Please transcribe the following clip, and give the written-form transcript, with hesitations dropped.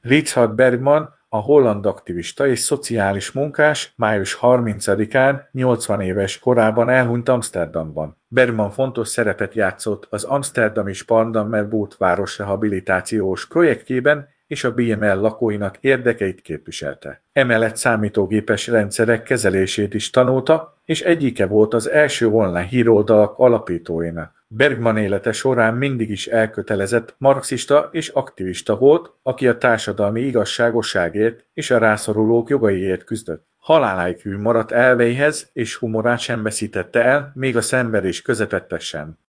Richard Bergman, a holland aktivista és szociális munkás május 30-án 80 éves korában elhunyt Amsterdamban. Bergman fontos szerepet játszott az amszterdami Sparrenburg városrehabilitációs projektjében és a BML lakóinak érdekeit képviselte. Emellett számítógépes rendszerek kezelését is tanulta, és egyike volt az első online híroldalak alapítóinak. Bergman élete során mindig is elkötelezett marxista és aktivista volt, aki a társadalmi igazságosságért és a rászorulók jogaiért küzdött. Haláláig hű maradt elveihez és humorát sem veszítette el, még a szenvedés közepette sem.